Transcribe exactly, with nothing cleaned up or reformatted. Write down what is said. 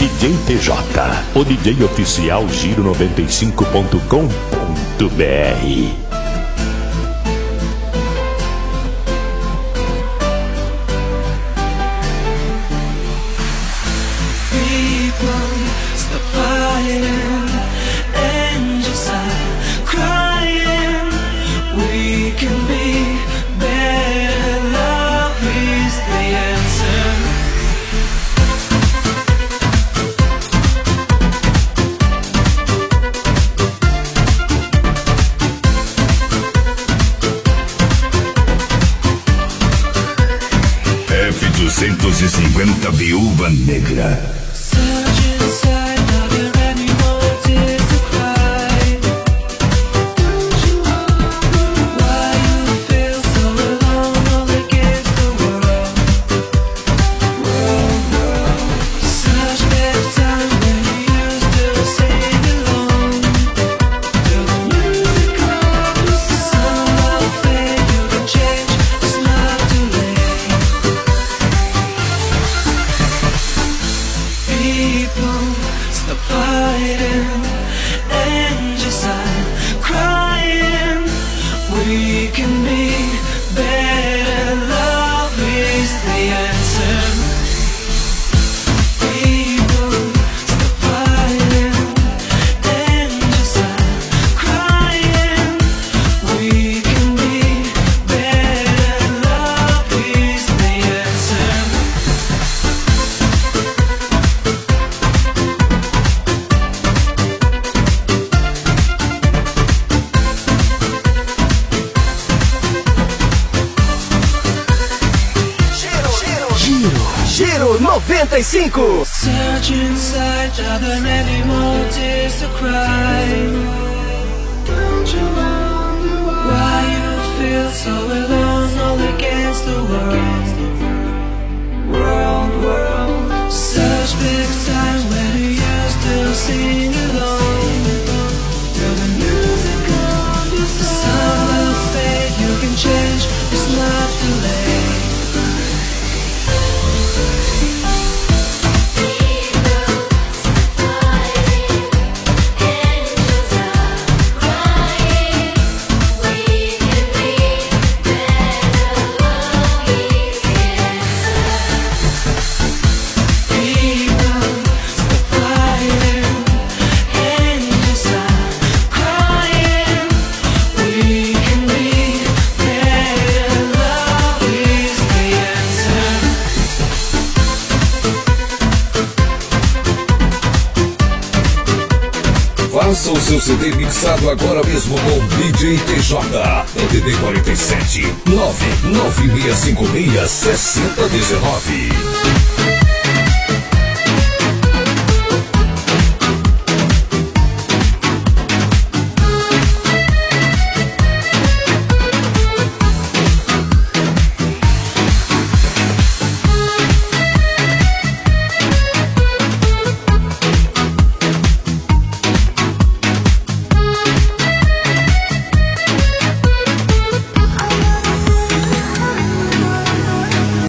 D J T J, o D J oficial Giro noventa e cinco ponto com ponto B R. duzentos e cinquenta Viúva Negra. noventa e cinco. Search inside, are there any more tears to cry? Don't you wonder why you feel so alone, all against the world? World, world. Such big time when you used to sing alone. Till the music comes, the sound will fade. You can change, it's not too late. Faça o seu C D mixado agora mesmo com D J T J. No D D quarenta e sete, nove nove seis cinco seis, sessenta dezenove.